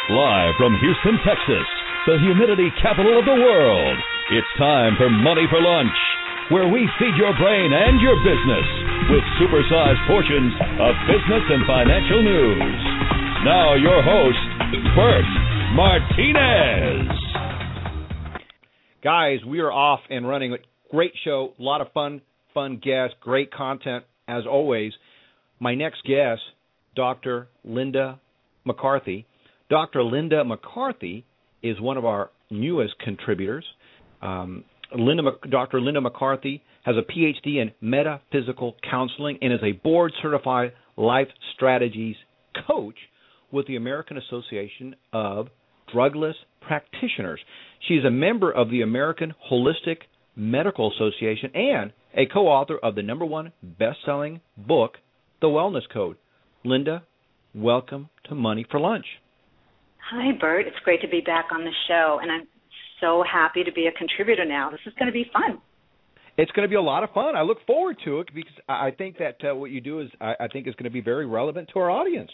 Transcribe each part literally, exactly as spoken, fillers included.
Live from Houston, Texas, the humidity capital of the world, it's time for Money for Lunch, where we feed your brain and your business with supersized portions of business and financial news. Now your host, Bert Martinez. Guys, we are off and running. Great show, a lot of fun, fun guests, great content as always. My next guest, Doctor Linda McCarthy. Doctor Linda McCarthy is one of our newest contributors. Um, Linda, Doctor Linda McCarthy has a P H D in metaphysical counseling and is a board-certified life strategies coach with the American Association of Drugless Practitioners. She is a member of the American Holistic Medical Association and a co-author of the number one best-selling book, The Wellness Code. Linda, welcome to Money for Lunch. Hi, Bert. It's great to be back on the show, and I'm so happy to be a contributor now. This is going to be fun. It's going to be a lot of fun. I look forward to it because I think that uh, what you do is, I, I think, is going to be very relevant to our audience.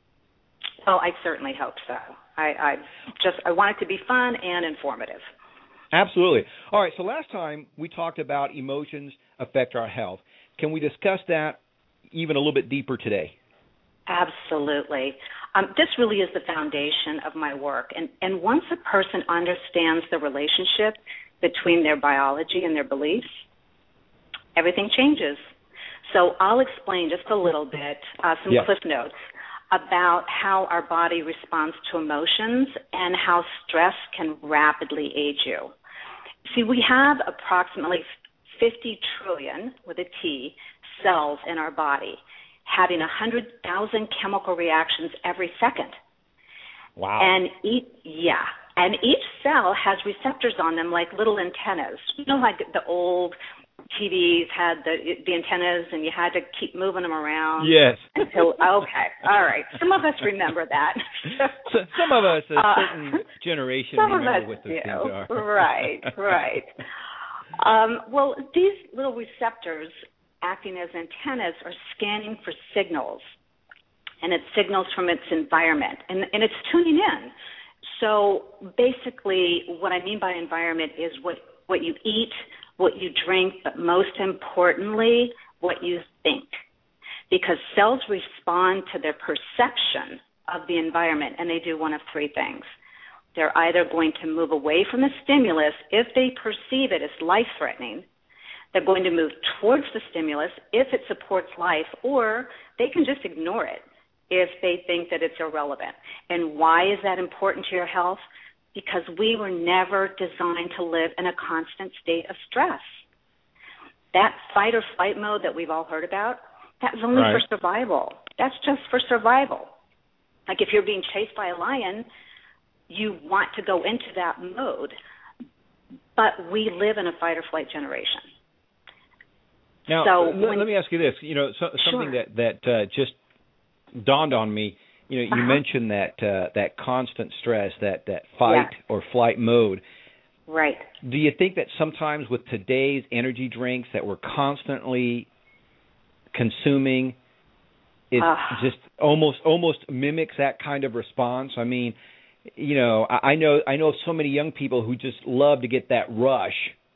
Oh, I certainly hope so. I, I just I want it to be fun and informative. Absolutely. All right. So last time we talked about emotions affect our health. Can we discuss that even a little bit deeper today? Absolutely. Um, this really is the foundation of my work. And, and once a person understands the relationship between their biology and their beliefs, everything changes. So I'll explain just a little bit, uh, some yes. cliff notes about how our body responds to emotions and how stress can rapidly age you. See, we have approximately fifty trillion, with a T, cells in our body, having one hundred thousand chemical reactions every second. Wow. And each, yeah, and each cell has receptors on them like little antennas. You know, like the old T Vs had the the antennas and you had to keep moving them around. Yes. Until, okay, all right. Some of us remember that. so, some of us, a uh, certain generation, some remember of us what those do. things are. Right, right. Um, well, these little receptors acting as antennas are scanning for signals, and it signals from its environment, and, and it's tuning in. So basically what I mean by environment is what, what you eat, what you drink, but most importantly, what you think. Because cells respond to their perception of the environment, and they do one of three things. They're either going to move away from the stimulus if they perceive it as life-threatening. They're going to move towards the stimulus if it supports life, or they can just ignore it if they think that it's irrelevant. And why is that important to your health? Because we were never designed to live in a constant state of stress. That fight or flight mode that we've all heard about, that's only right. for survival. That's just for survival. Like if you're being chased by a lion, you want to go into that mode. But we live in a fight or flight generation. Now, so let, when, let me ask you this. You know, so, something sure. that that uh, just dawned on me. You know, you uh-huh. mentioned that uh, that constant stress, that that fight yeah. or flight mode. Right. Do you think that sometimes with today's energy drinks that we're constantly consuming, it uh. just almost almost mimics that kind of response? I mean, you know, I, I know I know so many young people who just love to get that rush,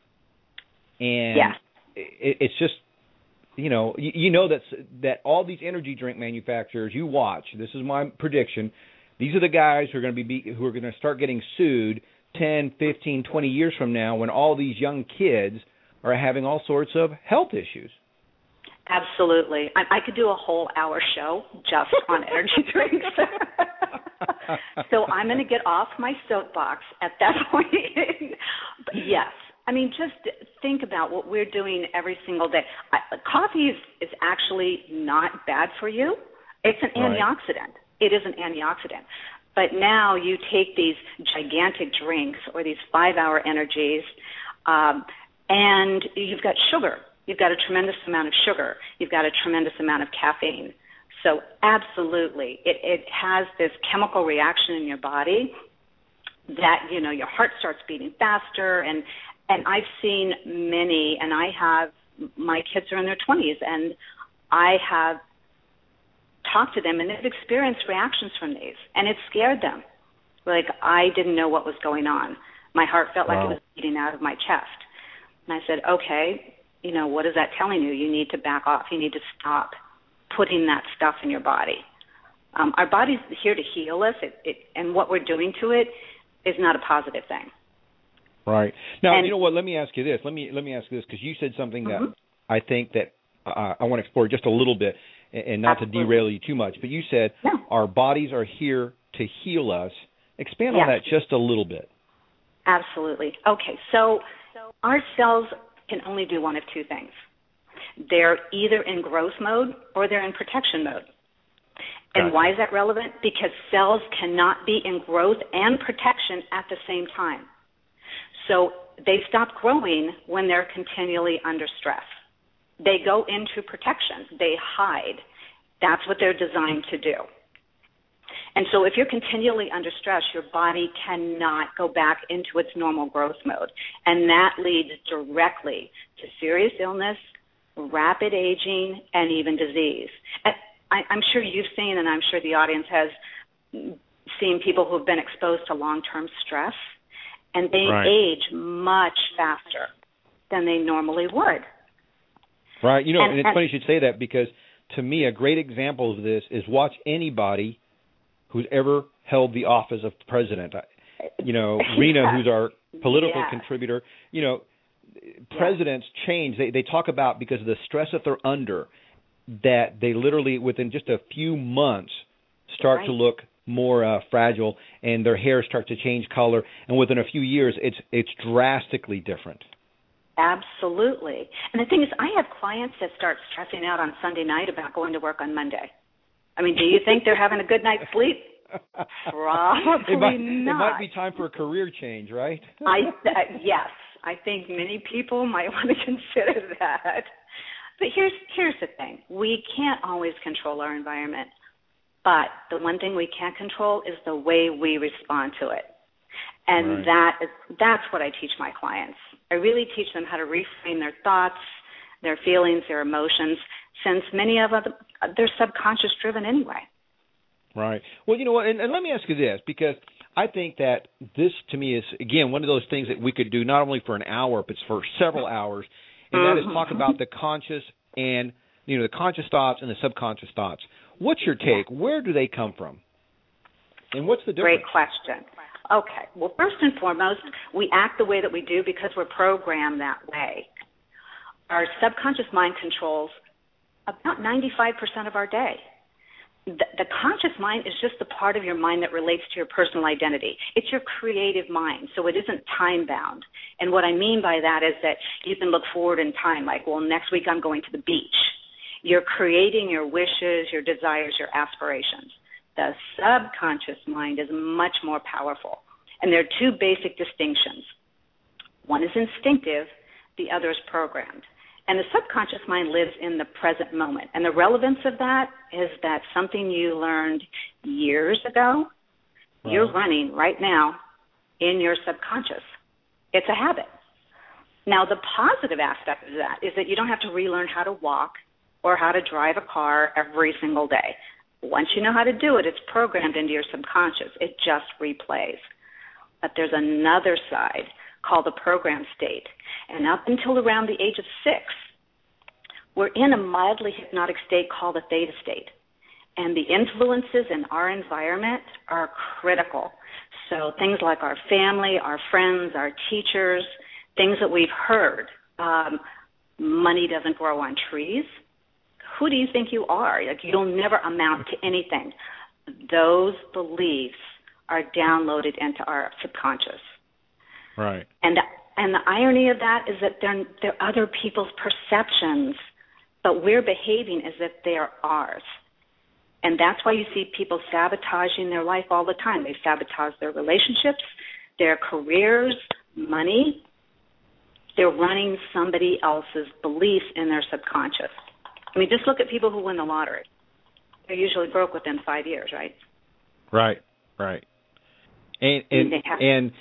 and yeah. it, it's just. You know, you, you know that that all these energy drink manufacturers you watch. This is my prediction. These are the guys who are going to be who are going to start getting sued ten, fifteen, twenty years from now when all these young kids are having all sorts of health issues. Absolutely. I, I could do a whole hour show just on energy drinks. So I'm going to get off my soapbox at that point. But yes. I mean, just think about what we're doing every single day. I, coffee is, is actually not bad for you. It's an right. antioxidant. It is an antioxidant. But now you take these gigantic drinks or these five-hour energies, um, and you've got sugar. You've got a tremendous amount of sugar. You've got a tremendous amount of caffeine. So absolutely, it, it has this chemical reaction in your body that, you know, your heart starts beating faster, and And I've seen many, and I have, my kids are in their twenties, and I have talked to them, and they've experienced reactions from these, and it scared them. Like I didn't know what was going on. My heart felt wow. like it was beating out of my chest. And I said, okay, you know, what is that telling you? You need to back off. You need to stop putting that stuff in your body. Um, our body's here to heal us, it, it, and what we're doing to it is not a positive thing. Right. Now, and, you know what? Let me ask you this. Let me let me ask you this, because you said something mm-hmm. that I think that uh, I want to explore just a little bit, and, and not Absolutely. to derail you too much. But you said no. our bodies are here to heal us. Expand yes. on that just a little bit. Absolutely. Okay, so our cells can only do one of two things. They're either in growth mode or they're in protection mode. And Gotcha. why is that relevant? Because cells cannot be in growth and protection at the same time. So they stop growing when they're continually under stress. They go into protection. They hide. That's what they're designed to do. And so if you're continually under stress, your body cannot go back into its normal growth mode. And that leads directly to serious illness, rapid aging, and even disease. And I, I'm sure you've seen, and I'm sure the audience has seen people who have been exposed to long-term stress, and they right. age much faster than they normally would. Right. You know, and, and it's and, funny you should say that, because to me a great example of this is watch anybody who's ever held the office of president. You know, Rena, yeah. who's our political yeah. contributor, you know, presidents yeah. change. They, they talk about, because of the stress that they're under, that they literally, within just a few months, start right. to look more uh, fragile, and their hair starts to change color, and within a few years, it's it's drastically different. Absolutely. And the thing is, I have clients that start stressing out on Sunday night about going to work on Monday. I mean, do you think they're having a good night's sleep? Probably it might, not. It might be time for a career change, right? I uh, yes, I think many people might want to consider that. But here's here's the thing: we can't always control our environment, but the one thing we can control is the way we respond to it, and right. that is that's what I teach my clients. I really teach them how to reframe their thoughts, their feelings, their emotions, since many of them, they're subconscious driven anyway. Right. Well, you know what, and, and let me ask you this, because I think that this, to me, is, again, one of those things that we could do not only for an hour, but for several hours, and that is talk about the conscious and, you know, the conscious thoughts and the subconscious thoughts. What's your take? Where do they come from? And what's the difference? Great question. Okay. Well, first and foremost, we act the way that we do because we're programmed that way. Our subconscious mind controls about ninety-five percent of our day. The, the conscious mind is just the part of your mind that relates to your personal identity. It's your creative mind, so it isn't time-bound. And what I mean by that is that you can look forward in time, like, well, next week I'm going to the beach. You're creating your wishes, your desires, your aspirations. The subconscious mind is much more powerful. And there are two basic distinctions. One is instinctive, the other is programmed. And the subconscious mind lives in the present moment. And the relevance of that is that something you learned years ago, wow. you're running right now in your subconscious. It's a habit. Now, the positive aspect of that is that you don't have to relearn how to walk or how to drive a car every single day. Once you know how to do it, it's programmed into your subconscious. It just replays. But there's another side called the program state. And up until around the age of six, we're in a mildly hypnotic state called a theta state. And the influences in our environment are critical. So things like our family, our friends, our teachers, things that we've heard. Um, money doesn't grow on trees. Who do you think you are? Like, you'll never amount to anything. Those beliefs are downloaded into our subconscious. Right. And the, and the irony of that is that they're, they're other people's perceptions, but we're behaving as if they are ours. And that's why you see people sabotaging their life all the time. They sabotage their relationships, their careers, money. They're running somebody else's beliefs in their subconscious. I mean, just look at people who win the lottery. They're usually broke within five years, right? Right, right. And and and,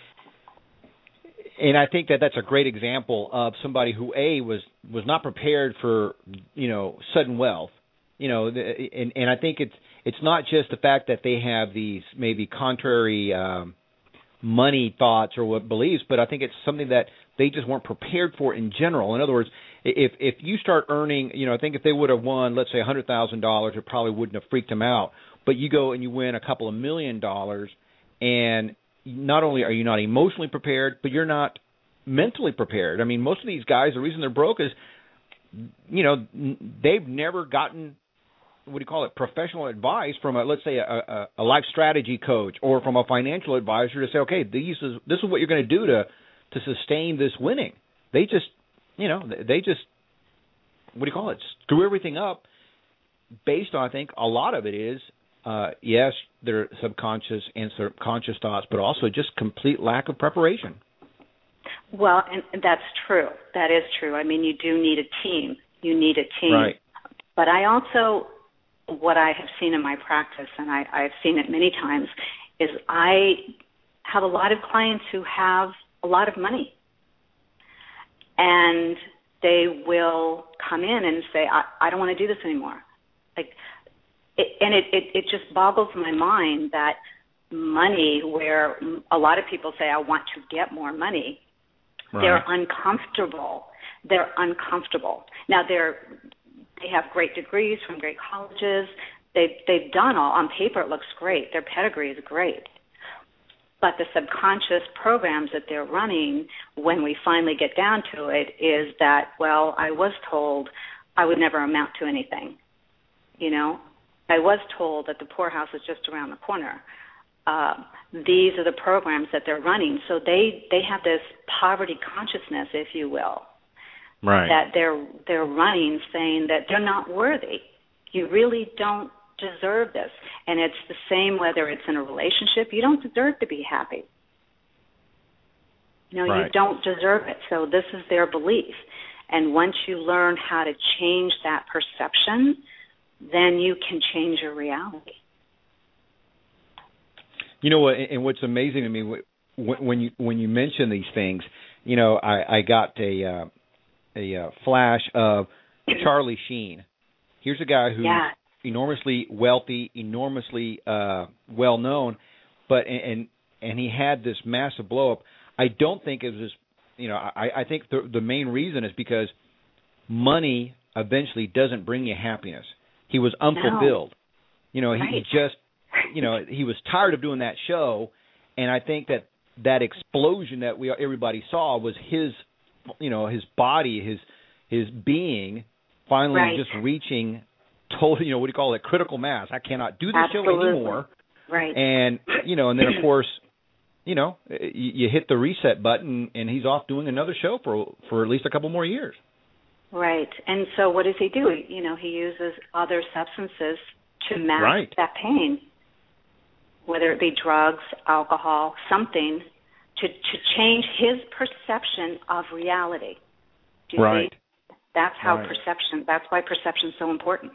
and I think that that's a great example of somebody who, A, was, was not prepared for, you know, sudden wealth. You know, and, and I think it's it's not just the fact that they have these maybe contrary um, money thoughts or what beliefs, but I think it's something that they just weren't prepared for in general. In other words, if if you start earning, you know, I think if they would have won, let's say one hundred thousand dollars, it probably wouldn't have freaked them out. But you go and you win a couple of million dollars, and not only are you not emotionally prepared, but you're not mentally prepared. I mean, most of these guys, the reason they're broke is, you know, they've never gotten, what do you call it, professional advice from, a, let's say, a, a, a life strategy coach or from a financial advisor to say, okay, these is, this is what you're going to do to to sustain this winning. They just, you know, they just, what do you call it, screw everything up based on, I think, a lot of it is, uh, yes, their subconscious and subconscious thoughts, but also just complete lack of preparation. Well, and that's true. That is true. I mean, you do need a team. You need a team. Right. But I also, what I have seen in my practice, and I, I've seen it many times, is I have a lot of clients who have a lot of money. And they will come in and say, I, I don't want to do this anymore. Like, it, and it, it, it just boggles my mind that money, where a lot of people say, I want to get more money, right. They're uncomfortable. They're uncomfortable. Now, they're, they have great degrees from great colleges. They've, they've done all, on paper it looks great. Their pedigree is great. But the subconscious programs that they're running, when we finally get down to it, is that, well, I was told I would never amount to anything. You know, I was told that the poorhouse is just around the corner. Uh, these are the programs that they're running. So they, they have this poverty consciousness, if you will, right. that they're they're running, saying that they're not worthy. You really don't deserve this. And it's the same whether it's in a relationship. You don't deserve to be happy. You know, right. you don't deserve it. So this is their belief. And once you learn how to change that perception, then you can change your reality. You know what? And what's amazing to me when you when you mention these things, you know, I, I got a uh, a uh, flash of Charlie Sheen. Here's a guy who's yeah. enormously wealthy, enormously uh, well known, but and and he had this massive blow up. I don't think it was, you know, I, I think the the main reason is because money eventually doesn't bring you happiness. He was unfulfilled. No. You know, he, right. he just, you know, he was tired of doing that show, and I think that that explosion that we everybody saw was his, you know, his body, his his being finally right. just reaching total, you know, what do you call it, critical mass. I cannot do this Absolutely. show anymore. Right. And, you know, and then, of course, you know, you, you hit the reset button, and he's off doing another show for for at least a couple more years. Right. And so what does he do? You know, he uses other substances to mask right. that pain, whether it be drugs, alcohol, something, to, to change his perception of reality. Do you right. see? That's how right. perception, that's why perception is so important.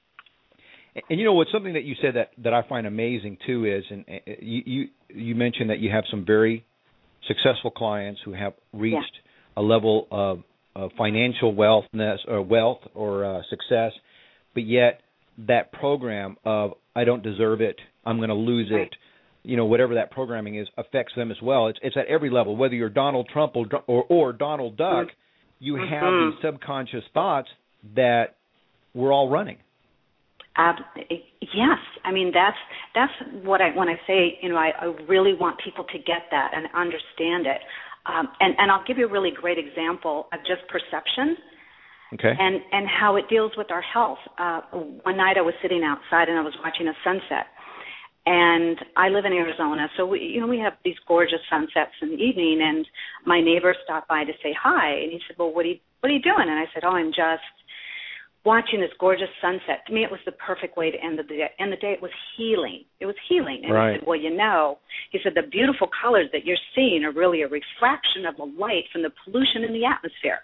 And, and you know what, something that you said that, that I find amazing too is, and uh, you, you you mentioned that you have some very successful clients who have reached yeah. a level of Uh, financial wealthness or wealth or uh, success, but yet that program of I don't deserve it, I'm going to lose right. it, you know, whatever that programming is affects them as well. It's it's at every level, whether you're Donald Trump or or, or Donald Duck, mm-hmm. you have mm-hmm. these subconscious thoughts that we're all running. Uh, yes, I mean that's that's what I when I say, you know, I, I really want people to get that and understand it. Um, and, and I'll give you a really great example of just perception okay. and, and how it deals with our health. Uh, one night I was sitting outside and I was watching a sunset. And I live in Arizona, so we, you know, we have these gorgeous sunsets in the evening. And my neighbor stopped by to say hi, and he said, "Well, what are you what are you doing?" And I said, "Oh, I'm just watching this gorgeous sunset." To me, it was the perfect way to end the day. End the day, it was healing. It was healing. And right. he said, "Well, you know," he said, "the beautiful colors that you're seeing are really a refraction of the light from the pollution in the atmosphere."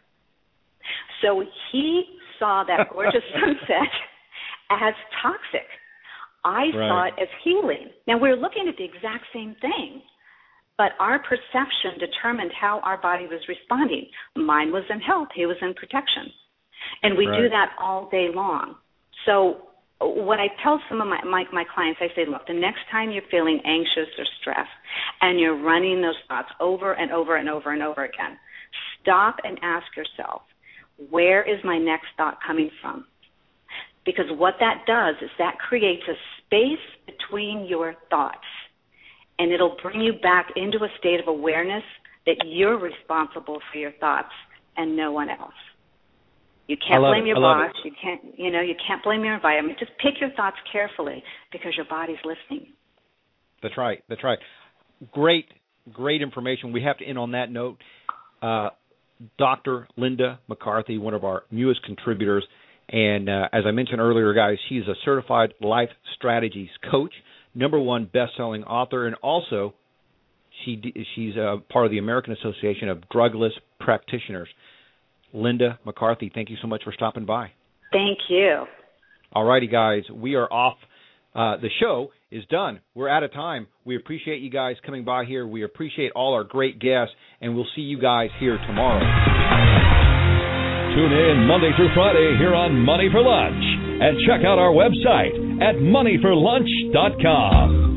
So he saw that gorgeous sunset as toxic. I right. saw it as healing. Now, we're looking at the exact same thing, but our perception determined how our body was responding. Mine was in health. He was in protection. And we right. do that all day long. So what I tell some of my, my, my clients, I say, look, the next time you're feeling anxious or stressed and you're running those thoughts over and over and over and over again, stop and ask yourself, where is my next thought coming from? Because what that does is that creates a space between your thoughts, and it'll bring you back into a state of awareness that you're responsible for your thoughts and no one else. You can't blame it. your boss. You can't, you know, you can't blame your environment. Just pick your thoughts carefully because your body's listening. That's right. That's right. Great, great information. We have to end on that note. Uh, Doctor Linda McCarthy, one of our newest contributors, and uh, as I mentioned earlier, guys, she's a certified life strategies coach, number one best-selling author, and also she she's a part of the American Association of Drugless Practitioners. Linda McCarthy, thank you so much for stopping by. Thank you. All righty, guys, we are off. Uh, the show is done. We're out of time. We appreciate you guys coming by here. We appreciate all our great guests, and we'll see you guys here tomorrow. Tune in Monday through Friday here on Money for Lunch, and check out our website at money for lunch dot com.